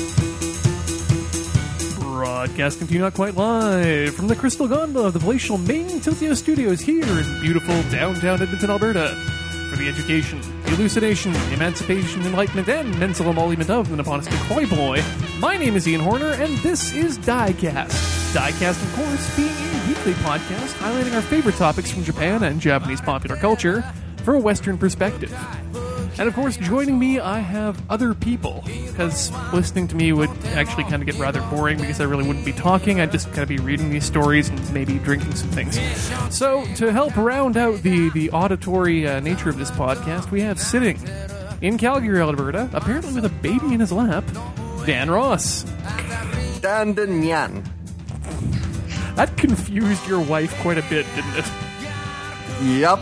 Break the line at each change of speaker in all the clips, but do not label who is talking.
Broadcasting to you not quite live from the Crystal Gondola of the palatial Maine Tiltio Studios here in beautiful downtown Edmonton, Alberta. For the education, the elucidation, emancipation, enlightenment, and mental emolument of the Niponistic Koi Boy, my name is Ian Horner, and this is Diecast. Diecast, of course, being a weekly podcast highlighting our favorite topics from Japan and Japanese popular culture from a Western perspective. And of course, joining me, I have other people, because listening to me would actually kind of get rather boring because I really wouldn't be talking. I'd just kind of be reading these stories and maybe drinking some things. So, to help round out the auditory nature of this podcast, we have sitting in Calgary, Alberta, apparently with a baby in his lap, Dan Ross.
Dan Nyan.
That confused your wife quite a bit, didn't it?
Yep.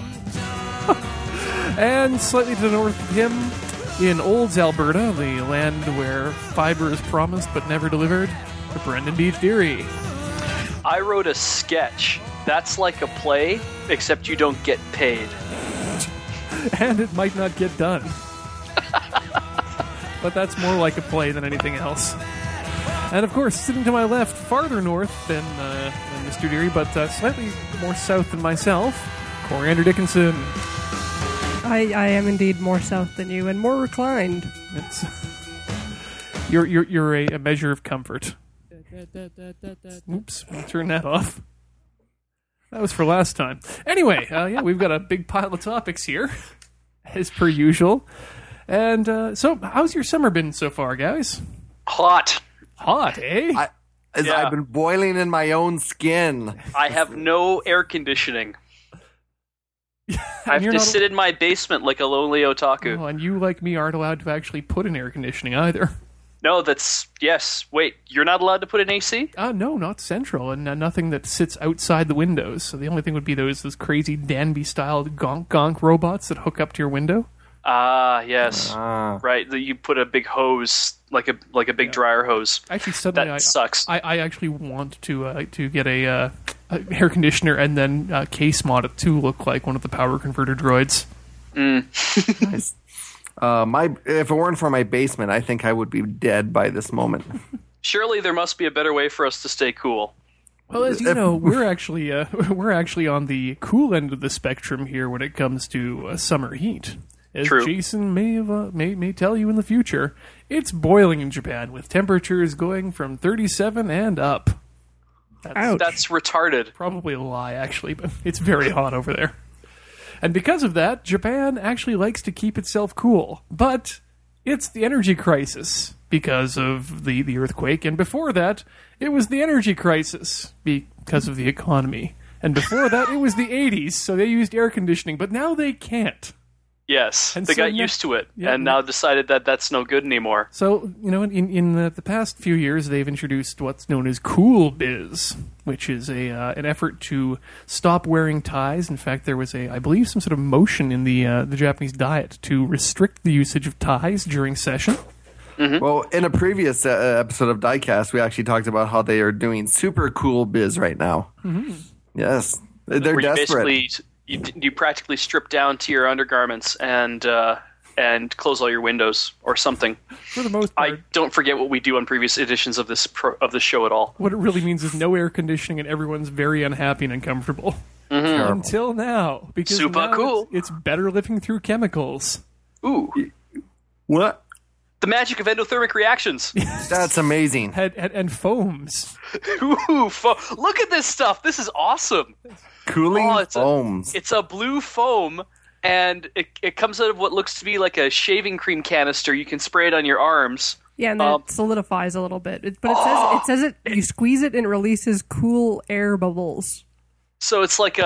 And slightly to the north of him, in Olds, Alberta, the land where fiber is promised but never delivered, Brendan Beach Deary.
I wrote a sketch. That's like a play, except you don't get paid.
And it might not get done. But that's more like a play than anything else. And of course, sitting to my left, farther north than Mr. Deary, but slightly more south than myself, Coriander Dickinson.
I am indeed more south than you and more reclined.
It's you're a measure of comfort. Oops, I'll turn that off. That was for last time. Anyway, yeah, we've got a big pile of topics here, as per usual. And so, how's your summer been so far, guys?
Hot.
Hot, eh?
I've been boiling in my own skin.
I have no air conditioning. I have to sit in my basement like a lonely otaku.
Oh, and you, like me, aren't allowed to actually put in air conditioning either.
No, yes. Wait, you're not allowed to put in AC?
No, not central, and nothing that sits outside the windows. So the only thing would be those crazy Danby-style gonk robots that hook up to your window.
Ah, yes. Right, you put a big hose, like a big dryer hose.
Actually, suddenly
that sucks.
I actually want to get a air conditioner and then case mod it to look like one of the power converter droids.
Nice. If it weren't for my basement, I think I would be dead by this moment.
Surely there must be a better way for us to stay cool.
Well, as you know, we're actually on the cool end of the spectrum here when it comes to summer heat. As
True.
Jason may tell you in the future, it's boiling in Japan with temperatures going from 37 and up.
That's retarded.
Probably a lie, actually, but it's very hot over there. And because of that, Japan actually likes to keep itself cool. But it's the energy crisis because of the earthquake, and before that, it was the energy crisis because of the economy. And before that, it was the 80s, so they used air conditioning, but now they can't.
Yes,
And
they
so
got used to it, and now decided that that's no good anymore.
So, in the past few years, they've introduced what's known as Cool Biz, which is an effort to stop wearing ties. In fact, there was I believe, some sort of motion in the Japanese diet to restrict the usage of ties during session.
Mm-hmm. Well, in a previous episode of Diecast, we actually talked about how they are doing super cool biz right now. Mm-hmm. Yes, they're
Where
desperate.
You practically strip down to your undergarments and close all your windows or something.
For the most part,
I don't forget what we do on previous editions of this of the show at all.
what it really means is no air conditioning and everyone's very unhappy and uncomfortable.
Mm-hmm.
Until now. Because
Super
now
cool.
It's better living through chemicals.
Ooh,
What?
the magic of endothermic reactions.
That's amazing.
And foams.
Ooh, look at this stuff. This is awesome.
Cooling foams.
It's a blue foam, and it comes out of what looks to be like a shaving cream canister. You can spray it on your arms.
Yeah, and then it solidifies a little bit. But it says you squeeze it and it releases cool air bubbles.
So it's like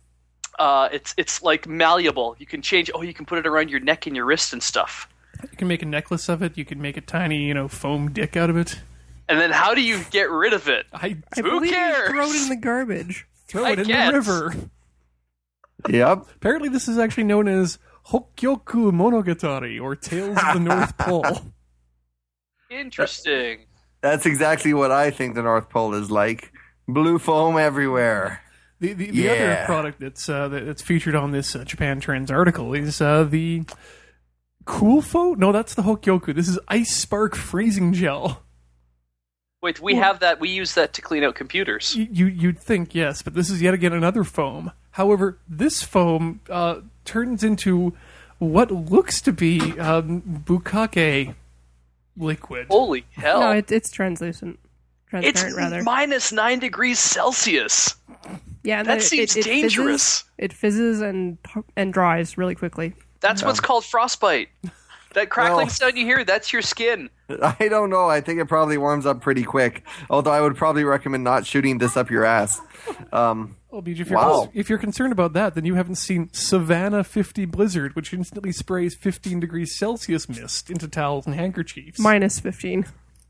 it's like malleable. You can change. You can put it around your neck and your wrist and stuff.
You can make a necklace of it. You can make a tiny, foam dick out of it.
And then how do you get rid of it?
I
Who
believe
cares?
you throw it in the garbage.
Throw it in the river.
Yep.
Apparently this is actually known as Hokkyoku Monogatari, or Tales of the North Pole.
Interesting.
That's exactly what I think the North Pole is like. Blue foam everywhere.
The other product that's featured on this Japan Trends article is the Cool foam? No, that's the Hokyoku. This is Ice Spark freezing gel.
Wait, we have that. We use that to clean out computers.
You'd think, yes, but this is yet again another foam. However, this foam turns into what looks to be bukkake liquid.
Holy hell!
No, it's translucent.
It's
Transparent, rather.
minus 9 degrees Celsius.
Yeah, and
That
then
seems dangerous.
It fizzes and dries really quickly.
That's what's called frostbite. That crackling sound you hear, that's your skin.
I don't know. I think it probably warms up pretty quick. Although I would probably recommend not shooting this up your ass.
Oh, Beej, if you're concerned about that, then you haven't seen Savannah 50 Blizzard, which instantly sprays 15 degrees Celsius mist into towels and handkerchiefs.
Minus 15.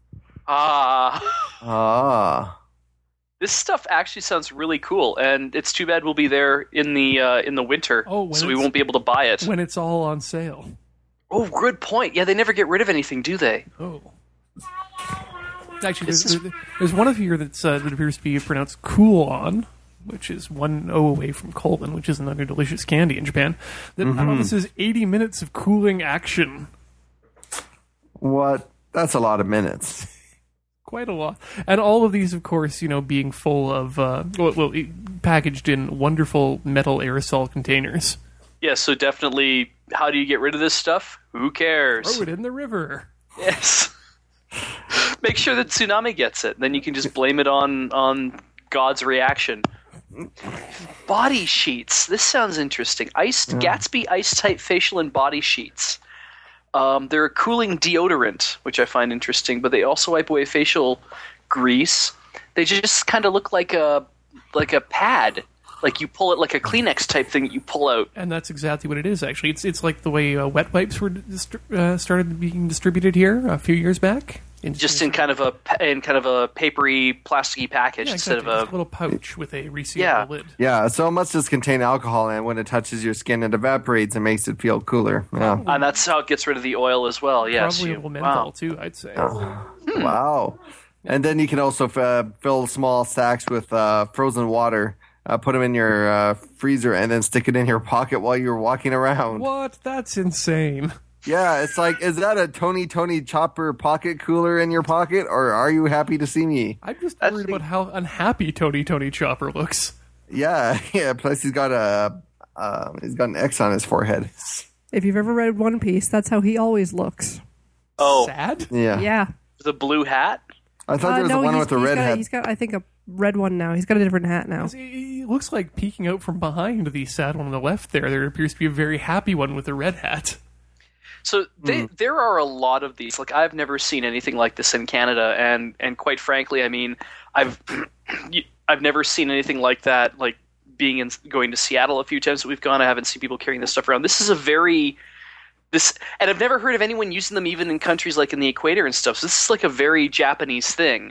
This stuff actually sounds really cool, and it's too bad we'll be there in the winter, so we won't be able to buy it.
When it's all on sale.
Oh, good point. Yeah, they never get rid of anything, do they?
Oh. Actually, there's one of here that appears to be pronounced Cool-On, which is 1 O away from colon, which is another delicious candy in Japan. That promises 80 minutes of cooling action.
What? That's a lot of minutes.
Quite a lot. And all of these, of course, being full of, packaged in wonderful metal aerosol containers.
Yeah, so definitely, how do you get rid of this stuff? Who cares?
Throw it in the river.
Yes. Make sure that tsunami gets it. Then you can just blame it on God's reaction. Body sheets. This sounds interesting. Gatsby Ice-Type facial and body sheets. They're a cooling deodorant, which I find interesting, but they also wipe away facial grease. They just kind of look like a pad. Like you pull it, like a Kleenex type thing that you pull out.
And that's exactly what it is, actually. It's like the way wet wipes were started being distributed here a few years back.
Just in kind of a papery, plasticky package instead of a
little pouch with a resealable lid.
Yeah, so it must just contain alcohol, and when it touches your skin, it evaporates and makes it feel cooler. Yeah.
And that's how it gets rid of the oil as well. Yes,
probably a little menthol too, I'd say.
Wow. And then you can also fill small sacks with frozen water. Put them in your freezer and then stick it in your pocket while you're walking around.
What? That's insane.
Yeah, it's like, is that a Tony Chopper pocket cooler in your pocket, or are you happy to see me?
I'm just worried about how unhappy Tony Chopper looks.
Yeah. Plus he's got an X on his forehead.
If you've ever read One Piece, that's how he always looks.
Oh,
sad?
Yeah.
Yeah.
The blue hat.
I thought there was the one with the red hat.
He's got, I think, a red one now. He's got a different hat now.
He looks like peeking out from behind the sad one on the left there. There appears to be a very happy one with a red hat.
So there are a lot of these. Like, I've never seen anything like this in Canada, and quite frankly, I mean, I've never seen anything like that. Like going to Seattle a few times that we've gone, I haven't seen people carrying this stuff around. This is and I've never heard of anyone using them even in countries like in the equator and stuff. So this is like a very Japanese thing.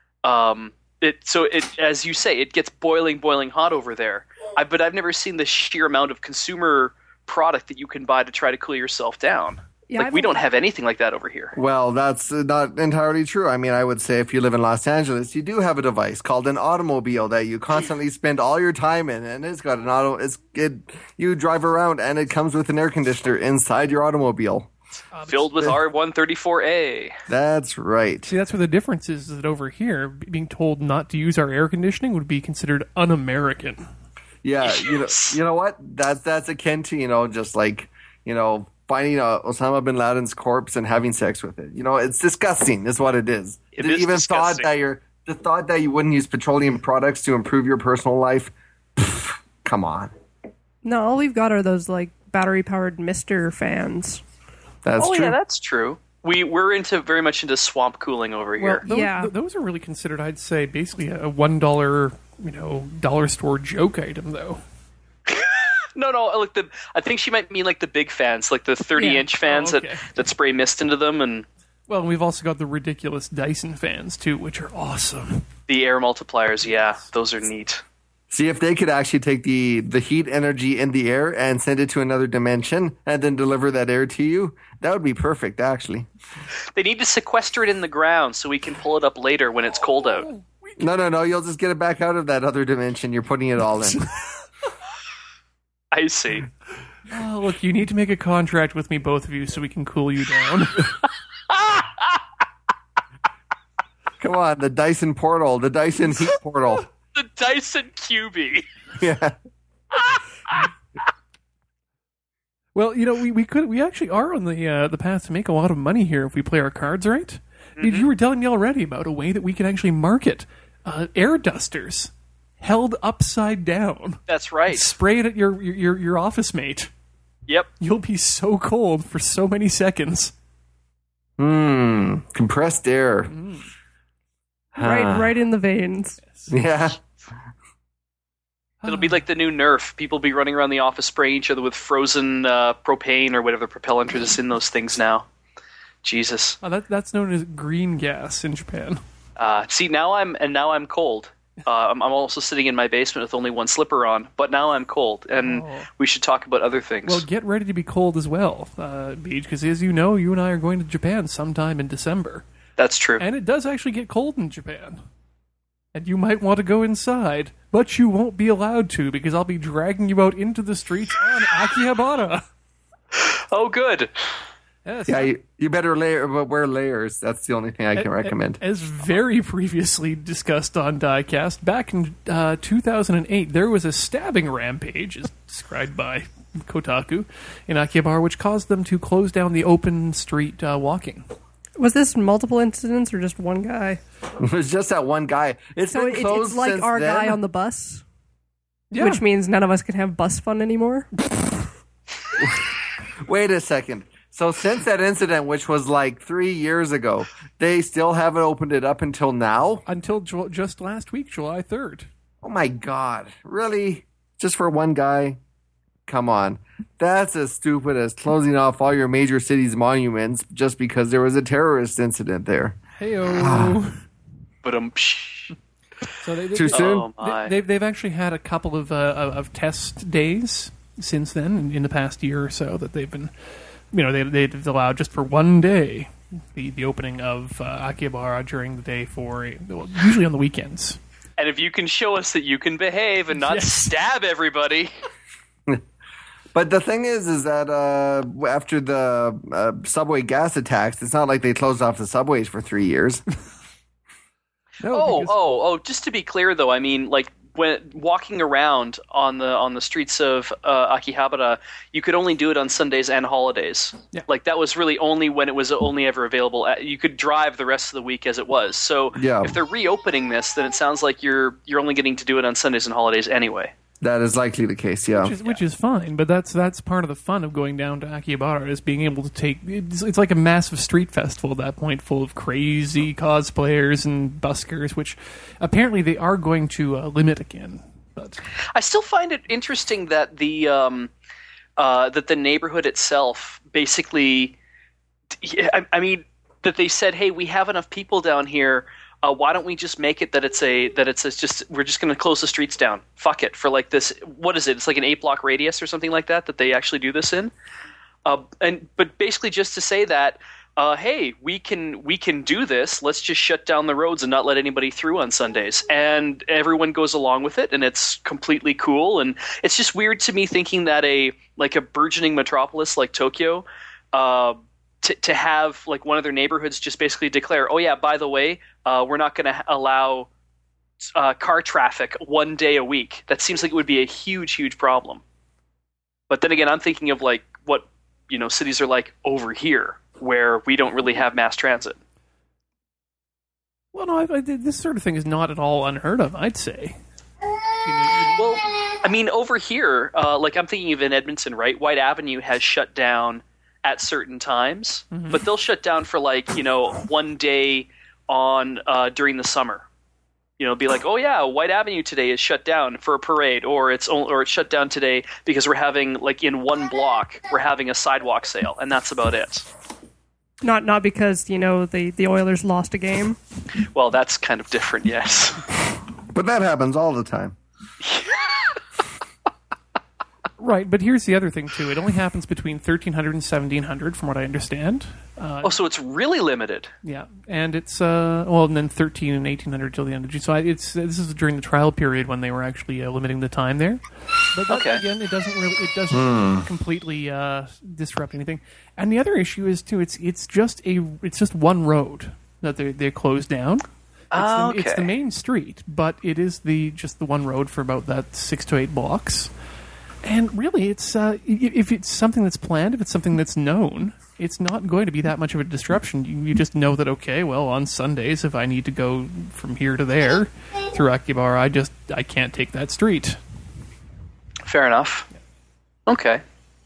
As you say, it gets boiling hot over there. But I've never seen the sheer amount of consumer product that you can buy to try to cool yourself down. Yeah, we don't have anything like that over here.
Well, that's not entirely true. I mean, I would say if you live in Los Angeles, you do have a device called an automobile that you constantly spend all your time in, and it's got you drive around, and it comes with an air conditioner inside your automobile.
Filled with R134A.
That's right.
See, that's where the difference is that over here, being told not to use our air conditioning would be considered un-American.
Yeah,
Yes.
you know what? That's akin to, just like, finding Osama bin Laden's corpse and having sex with it. It's disgusting is what it is.
It is disgusting.
The thought that you wouldn't use petroleum products to improve your personal life, come on.
No, all we've got are those, like, battery-powered Mister fans.
That's true.
Yeah, that's true. We're very much into swamp cooling over here.
Those are really considered, I'd say, basically a $1, dollar store joke item, though.
No, I think she might mean like the big fans, like the 30-inch fans that spray mist into them. And
well, we've also got the ridiculous Dyson fans, too, which are awesome.
The air multipliers, yeah, those are neat.
See, if they could actually take the heat energy in the air and send it to another dimension and then deliver that air to you, that would be perfect, actually.
They need to sequester it in the ground so we can pull it up later when it's cold out.
No, you'll just get it back out of that other dimension. You're putting it all in.
I see.
Oh, look, you need to make a contract with me, both of you, so we can cool you down.
Come on, the Dyson portal, the Dyson heat portal.
The Dyson QB.
Yeah.
Well, we actually are on the path to make a lot of money here if we play our cards right.
Mm-hmm.
You were telling me already about a way that we can actually market air dusters held upside down.
That's right.
Spray it at your office mate.
Yep.
You'll be so cold for so many seconds.
Compressed air.
Right in the veins.
Yeah.
It'll be like the new Nerf. People be running around the office spraying each other with frozen propane or whatever propellant is in those things now. Jesus.
Oh, that's known as green gas in Japan.
See, now I'm cold. I'm also sitting in my basement with only one slipper on, but now I'm cold, and we should talk about other things.
Well, get ready to be cold as well, Beej, because as you know, you and I are going to Japan sometime in December.
That's true.
And it does actually get cold in Japan. And you might want to go inside, but you won't be allowed to because I'll be dragging you out into the streets on Akihabara.
Oh, good.
Yes.
Yeah, you better wear layers. That's the only thing I can recommend.
As very previously discussed on Diecast, back in 2008, there was a stabbing rampage, as described by Kotaku, in Akihabara, which caused them to close down the open street walking.
Was this multiple incidents or just one guy?
It was just that one guy. It's
So
been closed
it's like
since
our
then.
guy on the bus,
Yeah.
which means none of us can have bus fun anymore.
Wait a second. So since that incident, which was like 3 years ago, they still haven't opened it up until now?
Until just last week, July 3rd.
Oh my God. Really? Just for one guy? Come on. That's as stupid as closing off all your major cities' monuments just because there was a terrorist incident there.
Heyo.
But
Too
So
soon?
Oh my.
They've actually had a couple of test days since then, in the past year or so, that they've been, they've allowed just for one day the opening of Akihabara during the day usually on the weekends.
And if you can show us that you can behave and not
Yes.
stab everybody.
But the thing is that after the subway gas attacks, it's not like they closed off the subways for 3 years.
No, because-
Just to be clear, though, I mean, like, when walking around on the streets of Akihabara, you could only do it on Sundays and holidays.
Yeah.
Like, that was really only when it was only ever available. You could drive the rest of the week as it was. So
Yeah.
if they're reopening this, then it sounds like you're only getting to do it on Sundays and holidays anyway.
That is likely the case, yeah.
Which is fine, but that's part of the fun of going down to Akihabara, is being able to take... It's like a massive street festival at that point, full of crazy cosplayers and buskers, which apparently they are going to limit again. But
I still find it interesting that the neighborhood itself basically, I mean, that they said, hey, we have enough people down here. Why don't we just make it that we're just going to close the streets down? Fuck it, for like this. What is it? It's like an 8-block radius or something like that they actually do this in. But basically just to say that, hey, we can do this. Let's just shut down the roads and not let anybody through on Sundays. And everyone goes along with it, and it's completely cool. And it's just weird to me thinking that a burgeoning metropolis like Tokyo, to have like one of their neighborhoods just basically declare, oh yeah, by the way, we're not going to allow car traffic one day a week. That seems like it would be a huge, huge problem. But then again, I'm thinking of like what cities are like over here, where we don't really have mass transit.
well, no, this sort of thing is not at all unheard of, I'd say.
Well, I mean, over here, like I'm thinking of in Edmonton, right? White Avenue has shut down at certain times, but they'll shut down for like, one day on during the summer. Be like, oh yeah, White Avenue today is shut down for a parade, or it's shut down today because we're having like in one block we're having a sidewalk sale, and that's about it.
Not because the Oilers lost a game.
Well, that's kind of different, yes.
But that happens all the time.
Right, but here's the other thing, too. It only happens between 1300 and 1700, from what I understand.
So it's really limited.
Yeah, and it's, and then 13 and 1800 till the end of June. So this is during the trial period when they were actually limiting the time there. But that, again, it doesn't completely disrupt anything. And the other issue is, too, it's just one road that they closed down. It's the main street, but it is just the one road for about that 6 to 8 blocks. And really, it's if it's something that's planned, if it's something that's known, it's not going to be that much of a disruption. You just know that, okay, well, on Sundays, if I need to go from here to there through Akihabara, I can't take that street.
Fair enough. Okay.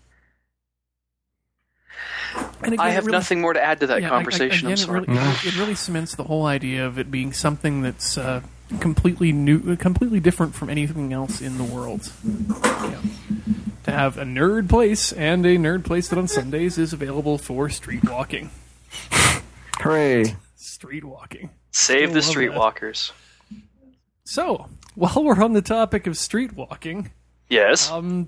And again,
I have nothing more to add to that conversation. I'm sorry.
It really cements the whole idea of it being something that's completely new, completely different from anything else in the world. Yeah. To have a nerd place, and a nerd place that on Sundays is available for street walking.
Hooray!
Street walking.
Save the streetwalkers.
So, while we're on the topic of street walking,
yes.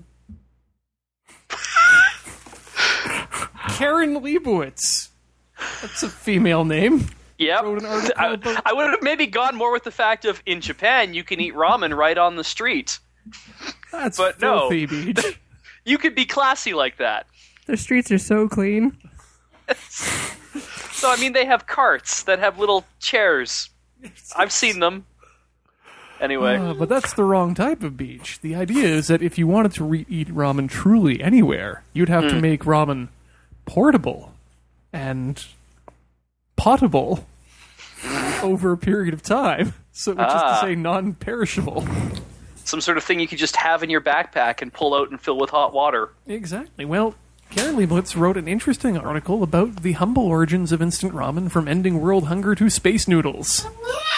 Karen Leibowitz. That's a female name.
Yep. I would have maybe gone more with the fact of, in Japan, you can eat ramen right on the street.
That's
but
filthy,
no.
Beach.
You could be classy like that.
Their streets are so clean.
So, I mean, they have carts that have little chairs. I've seen them. Anyway.
But that's the wrong type of beach. The idea is that if you wanted to eat ramen truly anywhere, you'd have to make ramen portable and potable over a period of time. So, which is to say non-perishable.
Some sort of thing you could just have in your backpack and pull out and fill with hot water.
Exactly. Well, Karen Leibowitz wrote an interesting article about the humble origins of instant ramen, from ending world hunger to space noodles.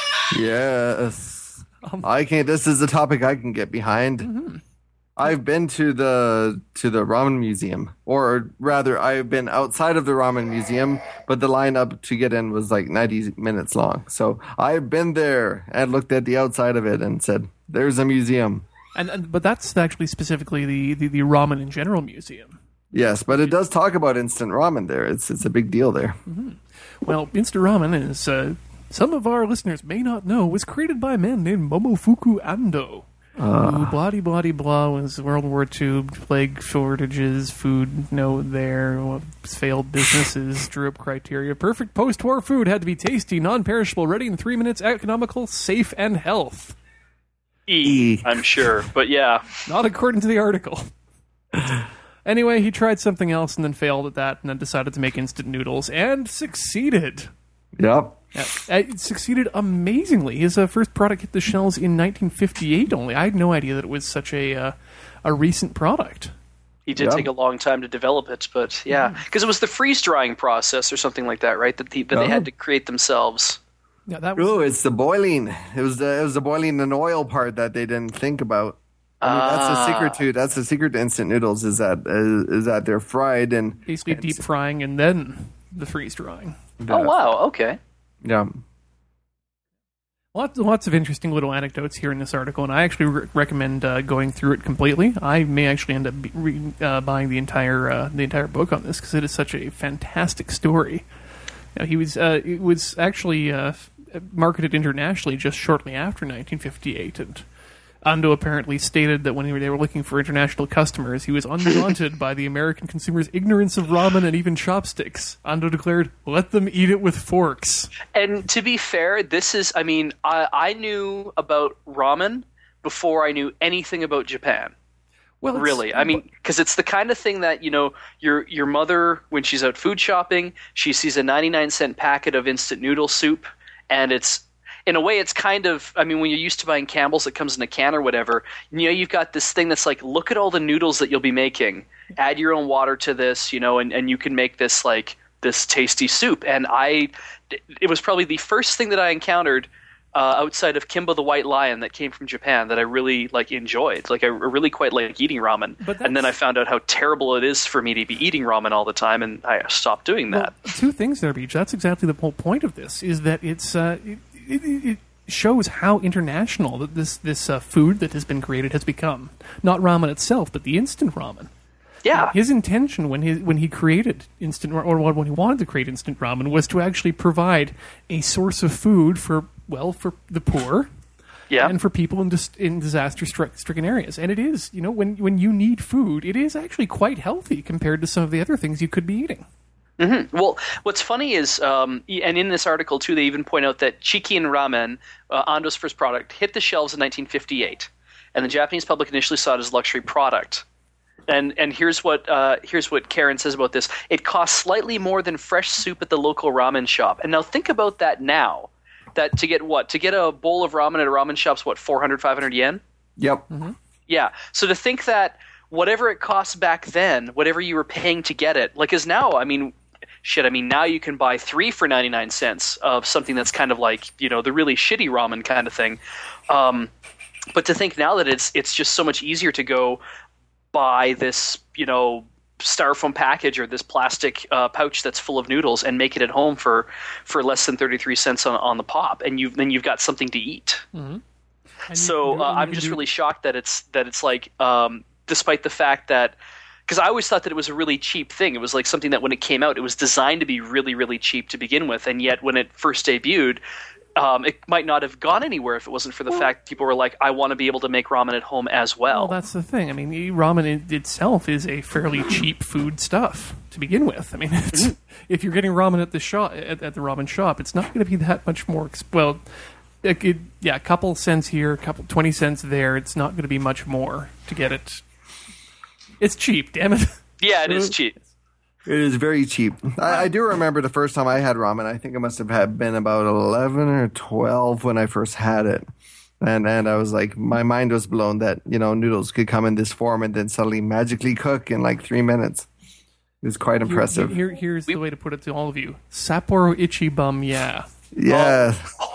Yes. This is a topic I can get behind. Mm-hmm. I've been to the ramen museum, or rather, I've been outside of the ramen museum, but the line up to get in was like 90 minutes long. So I've been there and looked at the outside of it and said, "There's a museum."
But that's actually specifically the ramen in general museum.
Yes, but it does talk about instant ramen there. It's a big deal there.
Mm-hmm. Well, instant ramen is some of our listeners may not know, was created by a man named Momofuku Ando. Who blah was World War II, plague shortages, food failed businesses, drew up criteria. Perfect post-war food had to be tasty, non-perishable, ready in 3 minutes, economical, safe, and health.
I'm sure, but yeah.
Not according to the article. Anyway, he tried something else and then failed at that, and then decided to make instant noodles, and succeeded.
Yep.
Yeah, it succeeded amazingly. His first product hit the shelves in 1958 only. I had no idea that it was such a recent product.
He did take a long time to develop it, but yeah. Because it was the freeze-drying process or something like that, right? That they had to create themselves.
Yeah, that was...
it's the boiling. It was the boiling and oil part that they didn't think about. I mean, that's the secret to instant noodles is that they're fried and...
Basically deep frying and then the freeze-drying.
Oh, wow, okay.
Yeah.
Lots of interesting little anecdotes here in this article, and I actually recommend going through it completely. I may actually end up buying the entire book on this because it is such a fantastic story. It was actually marketed internationally just shortly after 1958, and Ando apparently stated that when they were looking for international customers, he was undaunted by the American consumer's ignorance of ramen and even chopsticks. Ando declared, "Let them eat it with forks."
And to be fair, I knew about ramen before I knew anything about Japan. Well, really, because it's the kind of thing that, your mother, when she's out food shopping, she sees a 99-cent packet of instant noodle soup, and it's, in a way, it's kind of, when you're used to buying Campbell's, it comes in a can or whatever, you've got this thing that's like, look at all the noodles that you'll be making. Add your own water to this, and you can make this, this tasty soup. And it was probably the first thing that I encountered outside of Kimbo the White Lion that came from Japan that I really, enjoyed. I really quite like eating ramen. And then I found out how terrible it is for me to be eating ramen all the time, and I stopped doing that.
Two things there, Beach. That's exactly the whole point of this, is that it's... shows how international that this food that has been created has become. Not ramen itself, but the instant ramen.
Yeah.
His intention when he created instant, or when he wanted to create instant ramen, was to actually provide a source of food for the poor, and for people in disaster-stricken areas. And it is, when you need food, it is actually quite healthy compared to some of the other things you could be eating.
Mm-hmm. Well, what's funny is, and in this article too, they even point out that Chikin Ramen, Ando's first product, hit the shelves in 1958, and the Japanese public initially saw it as a luxury product. And here's what Karen says about this. It costs slightly more than fresh soup at the local ramen shop. And now think about that now. That to get a bowl of ramen at a ramen shop's 400, 500 yen?
Yep.
Mm-hmm. Yeah. So to think that whatever it costs back then, whatever you were paying to get it, like, is now, now you can buy 3 for 99 cents of something that's kind of like, the really shitty ramen kind of thing. But to think now that it's just so much easier to go buy this, styrofoam package or this plastic pouch that's full of noodles and make it at home for less than 33 cents on the pop, and you've got something to eat. Mm-hmm. So I'm just really shocked that it's like, despite the fact that, because I always thought that it was a really cheap thing. It was like something that when it came out, it was designed to be really, really cheap to begin with, and yet when it first debuted, it might not have gone anywhere if it wasn't for the fact people were like, I want to be able to make ramen at home as well.
Well, that's the thing. Ramen itself is a fairly cheap food stuff to begin with. If you're getting ramen at the shop, at the ramen shop, it's not going to be that much more. A couple cents here, 20 cents there. It's not going to be much more to get it. It's cheap, damn it.
Yeah, it is cheap.
It is very cheap. I do remember the first time I had ramen. I think it must have been about 11 or 12 when I first had it. And I was like, my mind was blown that, noodles could come in this form and then suddenly magically cook in like 3 minutes. It was quite impressive.
Here's the way to put it to all of you. Sapporo Ichibum, yeah.
Yeah.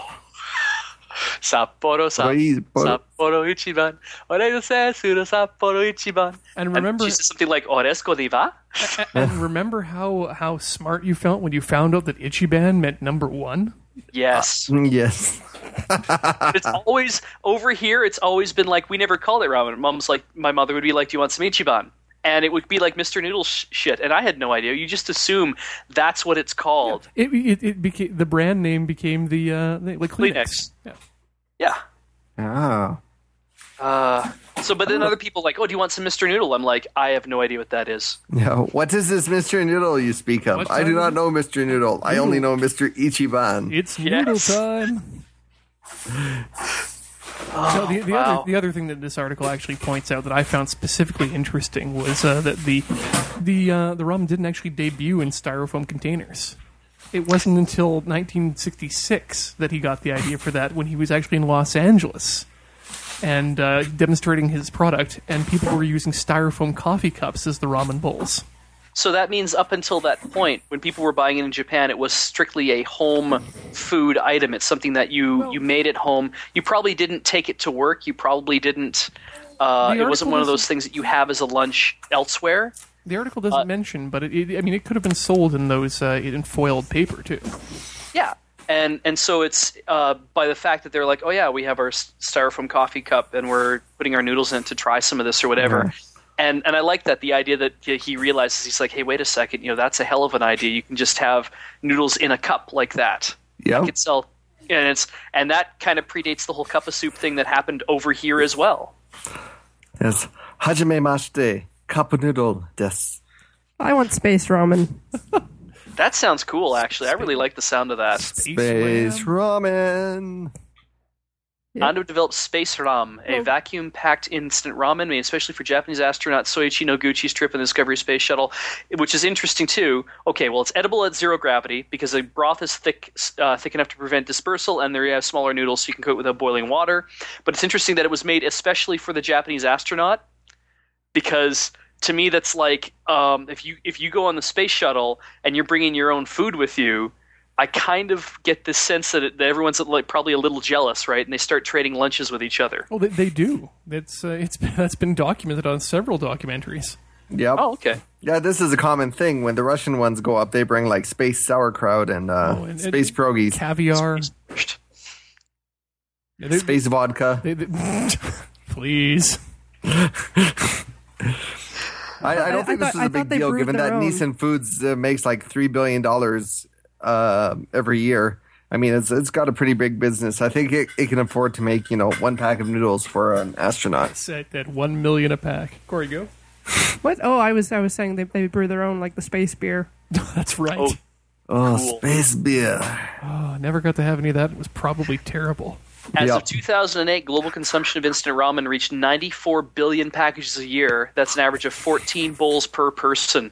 Sapporo Ichiban. Sapporo Ichiban.
And remember,
she said something like Oresko diva.
And remember how smart you felt when you found out that Ichiban meant number 1?
Yes.
Yes.
It's always over here. It's always been like, we never called it ramen. My mother would be like, "Do you want some Ichiban?" And it would be like Mr. Noodle shit, and I had no idea. You just assume that's what it's called.
It became, the brand name became the Kleenex.
Yeah.
Oh.
But then other people like, "Oh, do you want some Mr. Noodle?" I'm like, I have no idea what that is.
Yeah. What is this Mr. Noodle you speak of? I do not know Mr. Noodle. I only know Mr. Ichiban.
It's noodle time. So the other thing that this article actually points out that I found specifically interesting was that the ramen didn't actually debut in styrofoam containers. It wasn't until 1966 that he got the idea for that, when he was actually in Los Angeles and demonstrating his product, and people were using styrofoam coffee cups as the ramen bowls.
So that means up until that point, when people were buying it in Japan, it was strictly a home food item. It's something that you made at home. You probably didn't take it to work. You probably didn't. It wasn't one of those things that you have as a lunch elsewhere.
The article doesn't mention, but it could have been sold in those in foiled paper too.
Yeah, and so it's by the fact that they're like, oh yeah, we have our styrofoam coffee cup and we're putting our noodles in it to try some of this or whatever. Mm-hmm. And I like that, the idea that he realizes, he's like, hey, wait a second, that's a hell of an idea. You can just have noodles in a cup like that.
Yeah.
I could sell, and that kind of predates the whole cup of soup thing that happened over here as well.
Yes. Hajimemashite, cup noodle desu.
I want space ramen.
That sounds cool, actually. I really like the sound of that.
Space ramen.
Yep.
Ando developed Space Ram, a vacuum-packed instant ramen made especially for Japanese astronaut Soichi Noguchi's trip in the Discovery Space Shuttle, which is interesting too. Okay, well, it's edible at 0 gravity because the broth is thick enough to prevent dispersal, and there you have smaller noodles so you can cook it without boiling water. But it's interesting that it was made especially for the Japanese astronaut, because to me that's like, if you go on the space shuttle and you're bringing your own food with you, I kind of get this sense that everyone's like probably a little jealous, right? And they start trading lunches with each other.
Well, they do. That's been documented on several documentaries.
Yep.
Oh, okay.
Yeah, this is a common thing. When the Russian ones go up, they bring like space sauerkraut and space pierogies.
Caviar. Yeah,
Space vodka.
Please.
I don't think this is a big deal, given that Nissan Foods makes like $3 billion every year. I mean, it's got a pretty big business. I think it can afford to make, one pack of noodles for an astronaut.
Set at $1 million a pack. Corey, go.
What? Oh, I was saying they brew their own, like the space beer.
That's right.
Oh,
Cool.
space beer.
Oh, never got to have any of that. It was probably terrible.
As
Yep.
of 2008, global consumption of instant ramen reached 94 billion packages a year. That's an average of 14 bowls per person.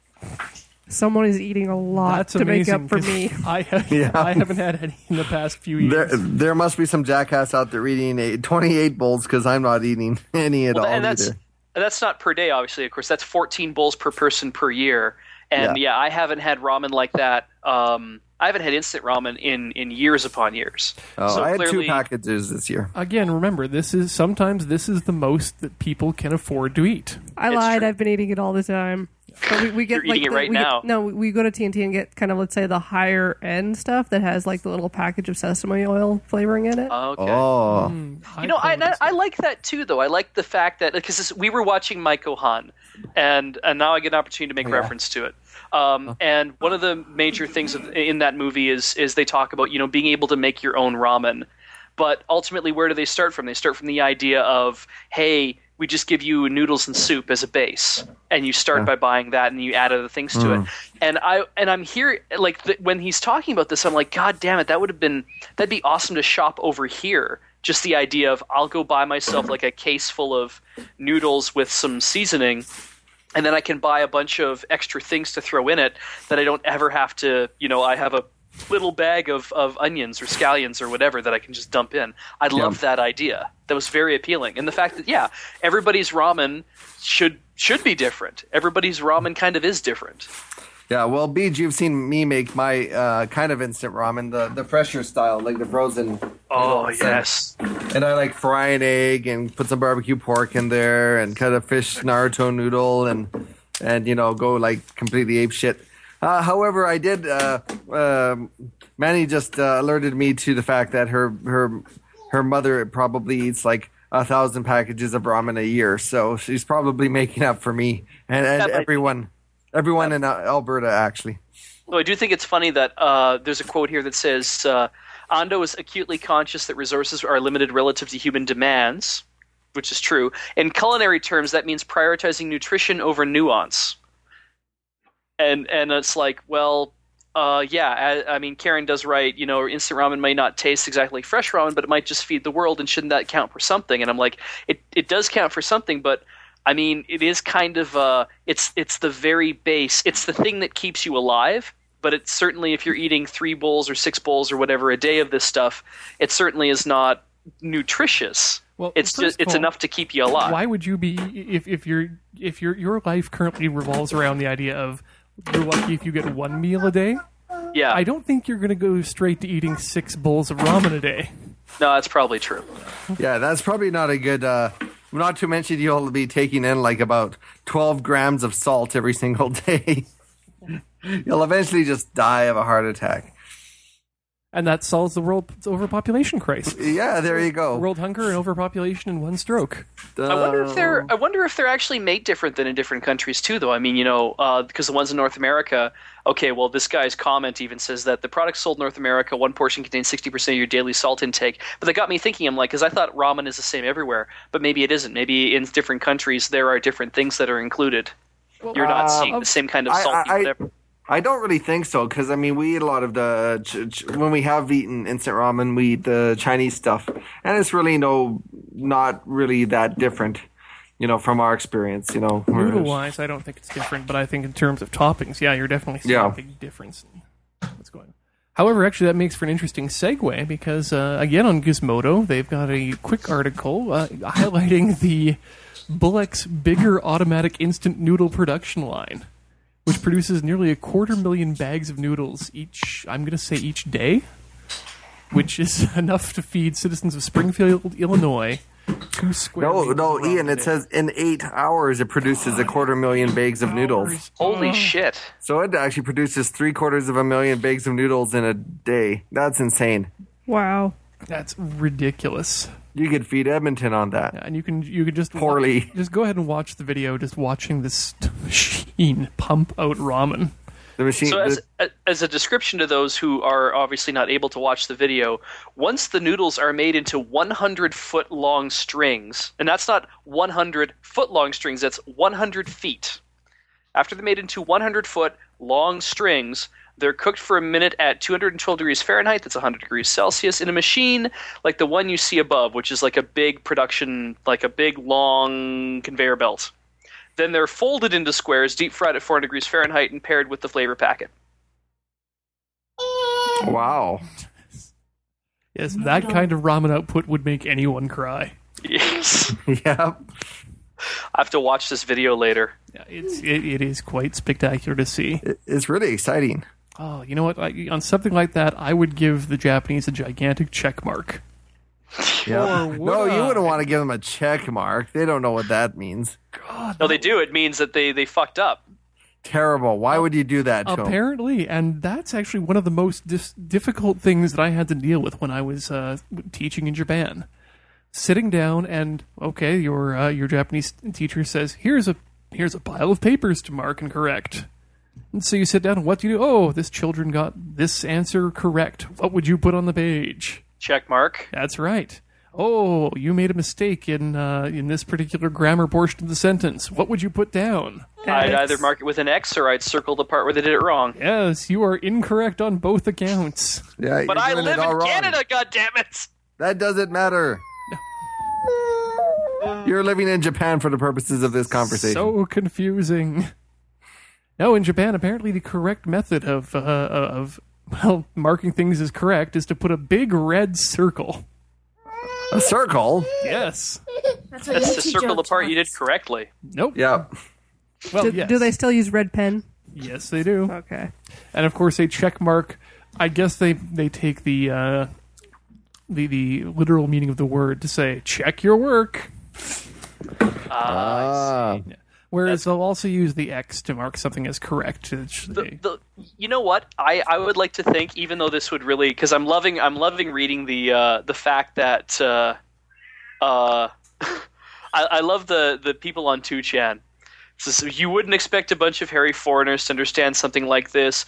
Someone is eating a lot
That's
to make
amazing.
up for
'Cause
me.
I haven't had any in the past few years.
There must be some jackass out there eating 28 bowls because I'm not eating any at all
And
either.
that's not per day, obviously. Of course, that's 14 bowls per person per year. And yeah, I haven't had ramen like that. I haven't had instant ramen in years upon years.
Oh,
So
I had
clearly-
2 packages this year.
Again, remember, sometimes this is the most that people can afford to eat.
I
It's
lied.
true.
I've been eating it all the time. But we get
You're eating it right now.
We go to TNT and get kind of, let's say, the higher end stuff that has like the little package of sesame oil flavoring in it.
Okay.
Oh,
I like that too, though. I like the fact that because we were watching Maiko Han, and now I get an opportunity to make reference to it. And one of the major things in that movie is they talk about being able to make your own ramen, but ultimately, where do they start from? They start from the idea of, hey, we just give you noodles and soup as a base, and you start by buying that, and you add other things to it. And I'm here when he's talking about this, I'm like, God damn it, that'd be awesome to shop over here. Just the idea of I'll go buy myself like a case full of noodles with some seasoning, and then I can buy a bunch of extra things to throw in it that I don't ever have to. I have a little bag of onions or scallions or whatever that I can just dump in. I love that idea. That was very appealing. And the fact that, everybody's ramen should be different. Everybody's ramen kind of is different.
yeah. Well, Beej, you've seen me make my kind of instant ramen, the fresher style, like the frozen.
Oh,
noodles.
yes.
And I like fry an egg and put some barbecue pork in there and cut a fish Naruto noodle and go like completely ape shit. However, I did. Manny just alerted me to the fact that her mother probably eats like 1,000 packages of ramen a year, so she's probably making up for me and everyone in Alberta actually.
Well, I do think it's funny that there's a quote here that says, Ando is acutely conscious that resources are limited relative to human demands, which is true. In culinary terms, that means prioritizing nutrition over nuance. And it's like, well, I mean, Karen does right. Instant ramen may not taste exactly like fresh ramen, but it might just feed the world, and shouldn't that count for something? And I'm like, it does count for something, but I mean, it is kind of it's the very base. It's the thing that keeps you alive. But it's certainly, if you're eating 3 bowls or 6 bowls or whatever a day of this stuff, it certainly is not nutritious.
Well,
it's enough to keep you alive.
Why would you be if your life currently revolves around the idea of you're lucky if you get 1 meal a day?
Yeah,
I don't think you're going to go straight to eating 6 bowls of ramen a day.
No, that's probably true.
Yeah, that's probably not a good. Not to mention you'll be taking in like about 12 grams of salt every single day. You'll eventually just die of a heart attack.
And that solves the world's overpopulation crisis.
Yeah, there you go.
World hunger and overpopulation in one stroke.
I wonder if they're actually made different than in different countries too, though. I mean, because the ones in North America. Okay, well, this guy's comment even says that the products sold in North America, one portion contains 60% of your daily salt intake. But that got me thinking. I'm like, because I thought ramen is the same everywhere, but maybe it isn't. Maybe in different countries there are different things that are included. You're not seeing the same kind of salt.
I don't really think so, because I mean, we eat a lot of the when we have eaten instant ramen, we eat the Chinese stuff, and it's really not really that different, from our experience,
Noodle wise, I don't think it's different, but I think in terms of toppings, yeah, you're definitely seeing a big difference in what's going on. However, actually, that makes for an interesting segue because, again, on Gizmodo, they've got a quick article highlighting the Bullex Bigger Automatic Instant Noodle Production Line, which produces nearly 250,000 bags of noodles each day, which is enough to feed citizens of Springfield, Illinois, 2 square meters
No,
of
Ian,
ramen a
it
day.
says in 8 hours it produces 250,000 bags of noodles.
Holy shit!
So it actually produces 750,000 bags of noodles in a day. That's insane.
Wow.
That's ridiculous.
You could feed Edmonton on that.
And you can just
Poorly.
just go ahead and watch the video. Just watching this machine pump out ramen.
The machine.
So as a description to those who are obviously not able to watch the video, once the noodles are made into 100-foot long strings, and that's not 100-foot long strings, that's 100 feet. After they're made into 100-foot long strings, they're cooked for a minute at 212 degrees Fahrenheit, that's 100 degrees Celsius, in a machine like the one you see above, which is like a big production, like a big long conveyor belt. Then they're folded into squares, deep fried at 400 degrees Fahrenheit, and paired with the flavor packet.
Wow.
Yes, that kind of ramen output would make anyone cry.
Yes.
Yep.
I have to watch this video later.
Yeah, it is quite spectacular to see.
It's really exciting.
Oh, you know what? On something like that, I would give the Japanese a gigantic check mark.
Yeah.
Or
No,
would
you
I?
wouldn't want to give them a check mark. They don't know what that means.
God,
No, they do. It means that they fucked up.
Terrible. Why would you do that to them?
apparently, and that's actually one of the most difficult things that I had to deal with when I was teaching in Japan. Sitting down and okay, your Japanese teacher says, "Here's a pile of papers to mark and correct." And so you sit down and what do you do? Oh, this children got this answer correct. What would you put on the page?
Check mark.
That's right. Oh, you made a mistake in this particular grammar portion of the sentence. What would you put down?
I'd either mark it with an X or I'd circle the part where they did it wrong.
Yes, you are incorrect on both accounts.
Yeah,
But
you're
I
doing
live
it all
in
wrong.
Canada, goddammit!
That doesn't matter. You're living in Japan for the purposes of this conversation.
So confusing. No, in Japan, apparently the correct method of marking things as correct is to put a big red circle.
A circle?
Yes.
That's
That's to circle the part you did correctly.
Nope.
Yeah.
Well,
Do,
yes.
do they still use red pen?
Yes, they do.
Okay.
And of course, a check mark. I guess they take the literal meaning of the word to say check your work. Whereas they'll also use the X to mark something as correct.
You know what? I would like to think, even though this would really, because I'm loving reading the fact that I love the people on 2chan. So you wouldn't expect a bunch of hairy foreigners to understand something like this.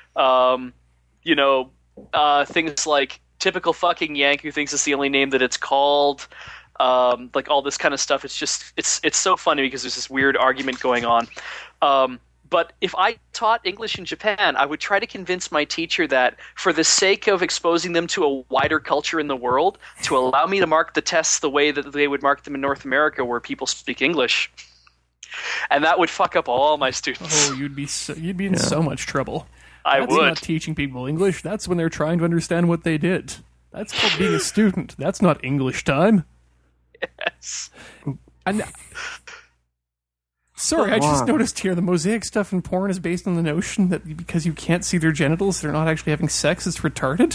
Things like typical fucking Yank who thinks it's the only name that it's called. Like all this kind of stuff. It's just it's so funny because there's this weird argument going on. But if I taught English in Japan, I would try to convince my teacher that for the sake of exposing them to a wider culture in the world, to allow me to mark the tests the way that they would mark them in North America where people speak English. And that would fuck up all my students.
Oh, you'd be in so much trouble.
I
That's
would.
not teaching people English. That's when they're trying to understand what they did. That's called being a student. That's not English time.
Yes.
And sorry, I just noticed here the mosaic stuff in porn is based on the notion that because you can't see their genitals, they're not actually having sex. It's retarded.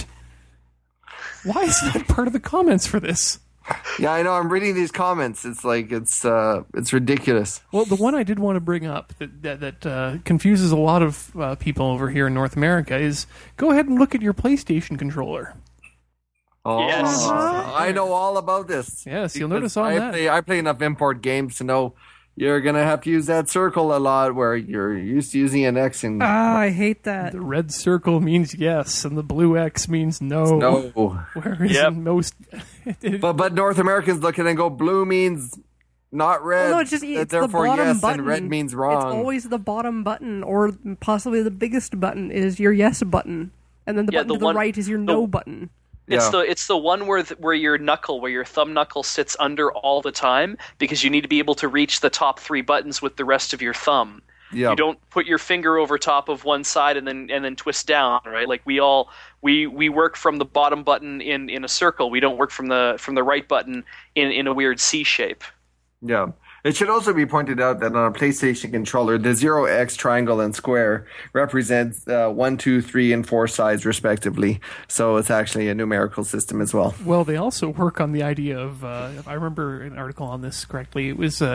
Why is that part of the comments for this?
Yeah, I know. I'm reading these comments. It's like it's ridiculous.
Well, the one I did want to bring up that confuses a lot of people over here in North America is go ahead and look at your PlayStation controller.
Oh,
Yes.
I know all about this.
Yes, you'll
Because
notice on
I
that.
I play enough import games to know you're gonna have to use that circle a lot, where you're used to using an X and
I hate that.
The red circle means yes, and the blue X means no.
no.
Whereas
Yep.
in most,
But North Americans look at it and go, blue means not red.
No, it's just it's the
therefore
bottom
yes,
button.
and red means wrong.
It's always the bottom button, or possibly the biggest button is your yes button, and then the
Yeah,
button
the
to the
one-
right is your no button.
It's
Yeah.
the one where your knuckle, where your thumb knuckle sits under all the time, because you need to be able to reach the top 3 buttons with the rest of your thumb.
Yeah.
You don't put your finger over top of one side and then twist down, right? Like we work from the bottom button in a circle. We don't work from the right button in a weird C shape.
Yeah. It should also be pointed out that on a PlayStation controller, the 0x, triangle, and square represents 1, 2, 3, and 4 sides respectively. So it's actually a numerical system as well.
well, they also work on the idea of, if I remember an article on this correctly, it was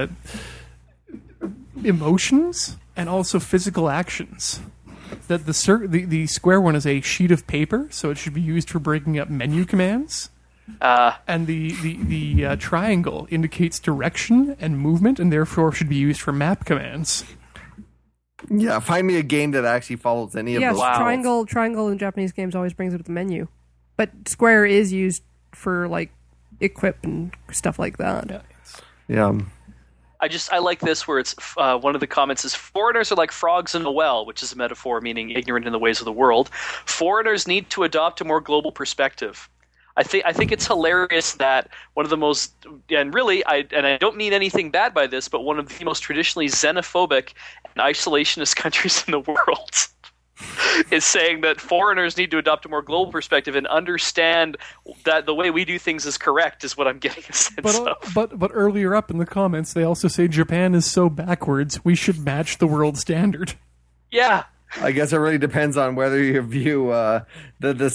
emotions and also physical actions. That the square one is a sheet of paper, so it should be used for breaking up menu commands. And the triangle indicates direction and movement, and therefore should be used for map commands.
Yeah, find me a game that actually follows any of
Yes,
those.
Wow.
triangle in Japanese games always brings up the menu, but square is used for like equip and stuff like that.
Yeah.
I like this where it's one of the comments is foreigners are like frogs in a well, which is a metaphor meaning ignorant in the ways of the world. Foreigners need to adopt a more global perspective. I think it's hilarious that one of the most, and really, I don't mean anything bad by this, but one of the most traditionally xenophobic and isolationist countries in the world is saying that foreigners need to adopt a more global perspective and understand that the way we do things is correct is what I'm getting a sense of.
But earlier up in the comments, they also say Japan is so backwards, we should match the world standard.
Yeah.
I guess it really depends on whether you view because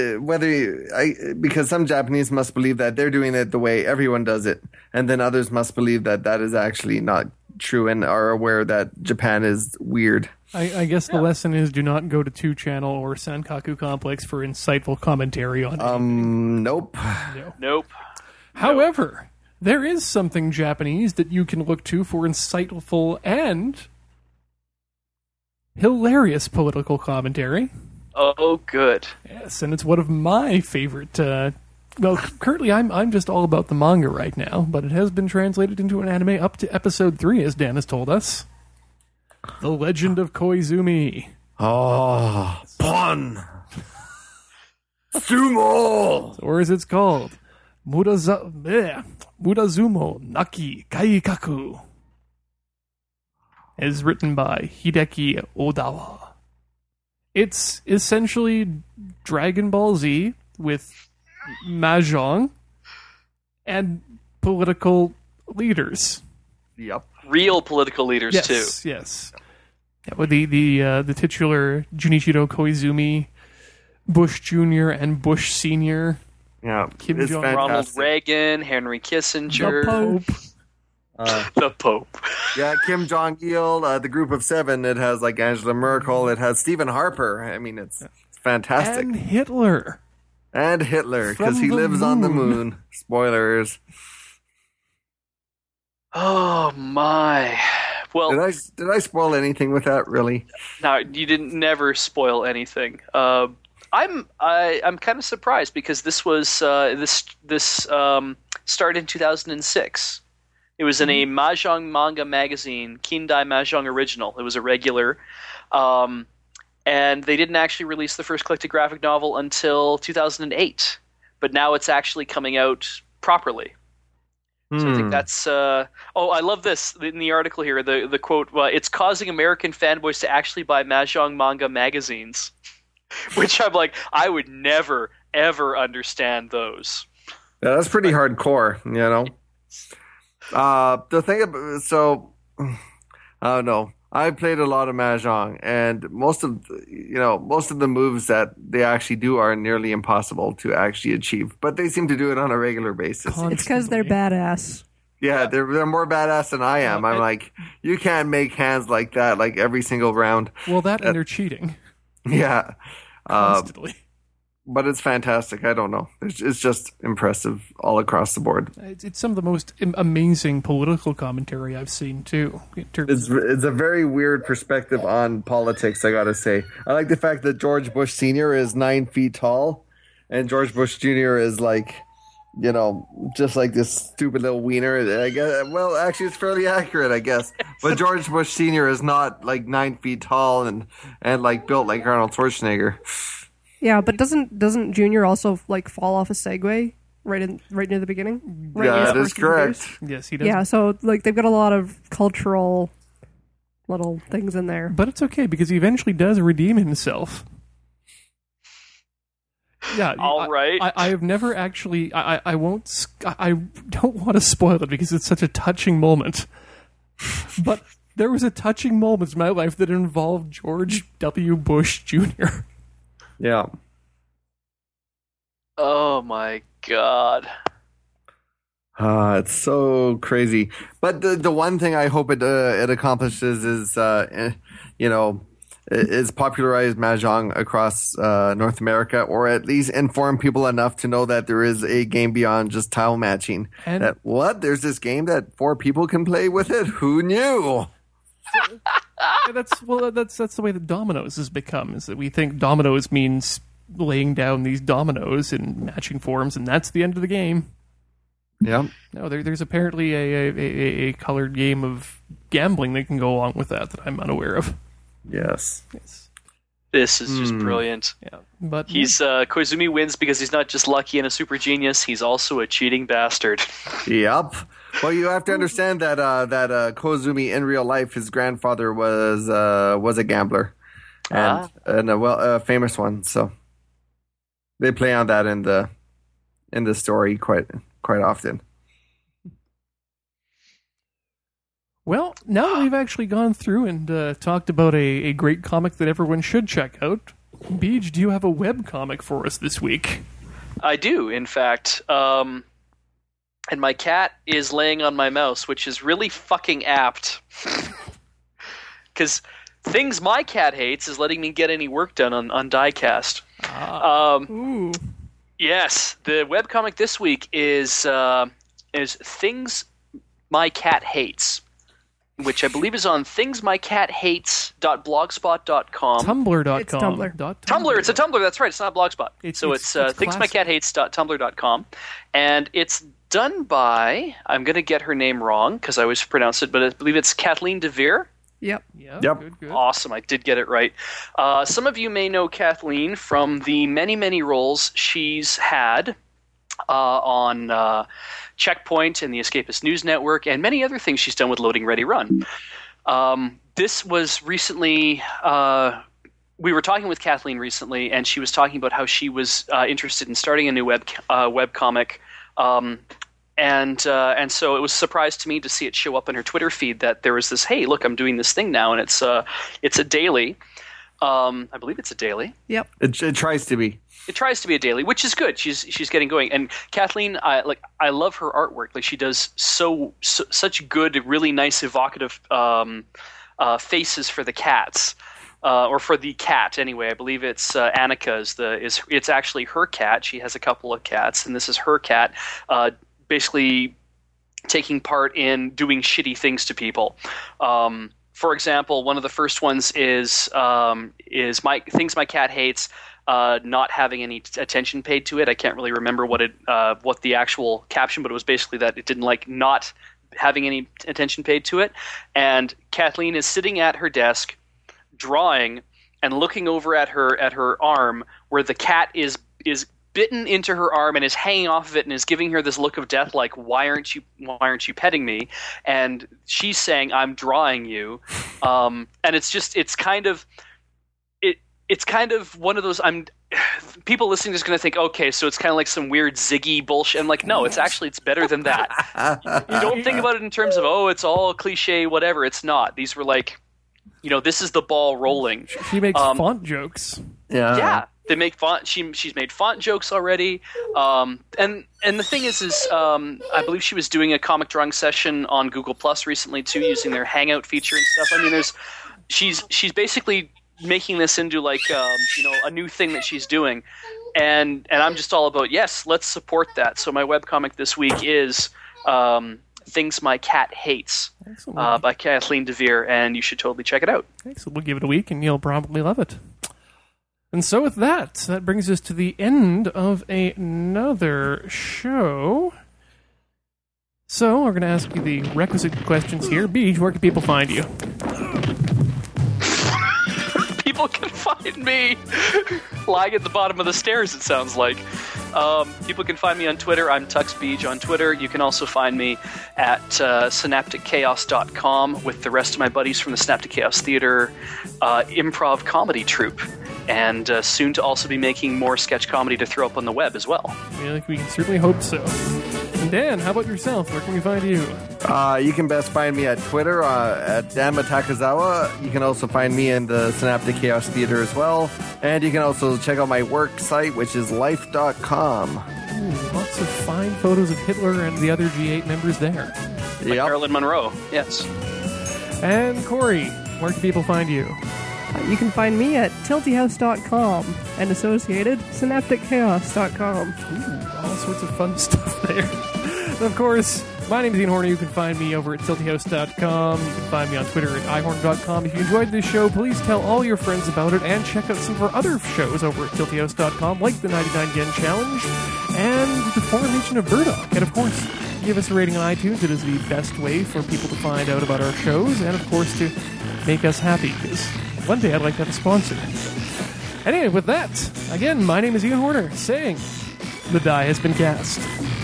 some Japanese must believe that they're doing it the way everyone does it, and then others must believe that that is actually not true and are aware that Japan is weird.
I guess the lesson is do not go to 2-channel or Sankaku Complex for insightful commentary on anything.
Nope.
Nope.
However, there is something Japanese that you can look to for insightful and hilarious political commentary.
Oh, good.
Yes, and it's one of my favorite. Currently I'm just all about the manga right now, but it has been translated into an anime up to episode 3, as Dan has told us. The Legend of Koizumi.
Oh, pun. Sumo.
Or as it's called, Murazumo Naki Kaikaku. Is written by Hideki Odawa. It's essentially Dragon Ball Z with mahjong and political leaders.
Yep.
Real political leaders too.
Yes. Yeah, with the titular Junichiro Koizumi, Bush Jr. and Bush Sr.
Yeah.
Kim
It's
Jong-
fantastic.
Ronald Reagan, Henry Kissinger,
The Pope.
the Pope.
Yeah, Kim Jong Il, the Group of Seven. It has like Angela Merkel. It has Stephen Harper. I mean, it's fantastic.
And Hitler.
And Hitler, because
From
he
the
lives on the
moon.
moon. Spoilers.
Oh my. Well,
Did I spoil anything with that? Really?
no, you didn't never spoil anything. I'm kind of surprised because this was this started in 2006. It was in a mahjong manga magazine, Kindai Mahjong Original. It was a regular, and they didn't actually release the first collected graphic novel until 2008. But now it's actually coming out properly. So I think that's. I love this in the article here. The quote: "It's causing American fanboys to actually buy mahjong manga magazines," which I'm like, I would never ever understand those.
Yeah, that's pretty hardcore, you know. The thing about, so I don't know. I played a lot of mahjong, and most of the moves that they actually do are nearly impossible to actually achieve. But they seem to do it on a regular basis.
It's because they're badass.
Yeah, they're more badass than I am. I'm like, you can't make hands like that like every single round.
Well, that and they're cheating
Yeah,
constantly.
but it's fantastic. I don't know. It's just impressive all across the board.
It's some of the most amazing political commentary I've seen too.
It's a very weird perspective on politics, I gotta say. I like the fact that George Bush Sr. is 9 feet tall, and George Bush Jr. is like, you know, just like this stupid little wiener. I guess. Well, actually, it's fairly accurate, I guess. But George Bush Sr. is not like 9 feet tall and like built like Arnold Schwarzenegger.
Yeah, but doesn't Junior also like fall off a Segway right near the beginning? Right
Yeah,
when
that
he's
is
first introduced?
correct.
Yes, he does.
Yeah, so like they've got a lot of cultural little things in there.
But it's okay because he eventually does redeem himself. Yeah,
All right.
I have never actually. I won't. I don't want to spoil it because it's such a touching moment. But there was a touching moment in my life that involved George W. Bush Jr.
Yeah.
Oh my god.
It's so crazy. But the one thing I hope it accomplishes is, is popularized Mahjong across North America, or at least inform people enough to know that there is a game beyond just tile matching.
And-
that what? There's this game that 4 people can play with it? Who knew?
Yeah, that's the way that dominoes has become. Is that we think dominoes means laying down these dominoes in matching forms, and that's the end of the game.
Yeah.
No, there's apparently a colored game of gambling that can go along with that I'm unaware of.
Yes.
Yes.
This is just brilliant.
Yeah, but
He's Koizumi wins because he's not just lucky and a super genius. He's also a cheating bastard.
Yep. Well, you have to understand that Koizumi in real life, his grandfather was a gambler, and a famous one. So they play on that in the story quite often.
Well, now that we've actually gone through and talked about a great comic that everyone should check out, Beej, do you have a web comic for us this week?
I do, in fact. And my cat is laying on my mouse, which is really fucking apt. Because things my cat hates is letting me get any work done on Diecast.
Ooh.
Yes, the webcomic this week is Things My Cat Hates, which I believe is on thingsmycathates.blogspot.com.
Tumblr.com.
It's Tumblr.
Tumblr, it's a Tumblr, that's right, it's not Blogspot.
It's
thingsmycathates.tumblr.com. And it's done by, I'm going to get her name wrong because I always pronounce it, but I believe it's Kathleen DeVere.
Yep.
Yeah,
Yep.
Good.
Awesome, I did get it right. Some of you may know Kathleen from the many, many roles she's had on Checkpoint and the Escapist News Network and many other things she's done with Loading Ready Run. This was recently... we were talking with Kathleen recently, and she was talking about how she was interested in starting a new webcomic. And so it was a surprise to me to see it show up in her Twitter feed that there was this, hey, look, I'm doing this thing now, and it's a daily. I believe it's a daily.
Yep.
It tries to be.
It tries to be a daily, which is good. She's getting going. And Kathleen, I love her artwork. Like, she does such good, really nice, evocative faces for the cats. Or for the cat, anyway. I believe it's Annika it's actually her cat. She has a couple of cats, and this is her cat, basically taking part in doing shitty things to people. For example, one of the first ones is Things My Cat Hates, not having any attention paid to it. I can't really remember what the actual caption, but it was basically that it didn't like not having any attention paid to it. And Kathleen is sitting at her desk, drawing and looking over at her arm where the cat is bitten into her arm and is hanging off of it and is giving her this look of death, like, why aren't you petting me? And she's saying, I'm drawing you. And it's kind of one of those, people listening is going to think, okay, so it's kind of like some weird Ziggy bullshit. I'm like, no, it's better than that. You don't think about it in terms of, it's all cliche, whatever. It's not. These were like, this is the ball rolling.
She makes font jokes.
Yeah, they make font. She's made font jokes already. And the thing is I believe she was doing a comic drawing session on Google Plus recently too, using their Hangout feature and stuff. I mean, she's basically making this into like a new thing that she's doing, and I'm just all about, yes, let's support that. So my webcomic this week is Things My Cat Hates by Kathleen DeVere, and you should totally check it out.
Excellent. We'll give it a week, and you'll probably love it. And so with that brings us to the end of another show. So we're going to ask you the requisite questions here. Beej, where can people find you?
People can find me lying at the bottom of the stairs, it sounds like. People can find me on Twitter. I'm TuxBeej on Twitter. You can also find me at synapticchaos.com with the rest of my buddies from the Synaptic Chaos Theater improv comedy troupe. And soon to also be making more sketch comedy to throw up on the web as well.
Yeah, we can certainly hope so. And Dan, how about yourself? Where can we find you?
You can best find me at Twitter at Dan Matakazawa. You can also find me in the Synaptic Chaos Theater as well. And you can also check out my work site, which is life.com.
Ooh, lots of fine photos of Hitler and the other G8 members there.
Like Marilyn Monroe, yes.
And Corey, where can people find you?
You can find me at tiltyhouse.com and associated synapticchaos.com.
All sorts of fun stuff there. And of course, my name is Ian Horner. You can find me over at tiltyhouse.com. You can find me on Twitter at ihorner.com. If you enjoyed this show, please tell all your friends about it and check out some of our other shows over at tiltyhouse.com, like the 99 Yen Challenge and the Formation of Burdock. And of course, give us a rating on iTunes. It is the best way for people to find out about our shows and, of course, to make us happy, because one day I'd like to have a sponsor. Anyway, with that, again, my name is Ian Horner, saying the die has been cast.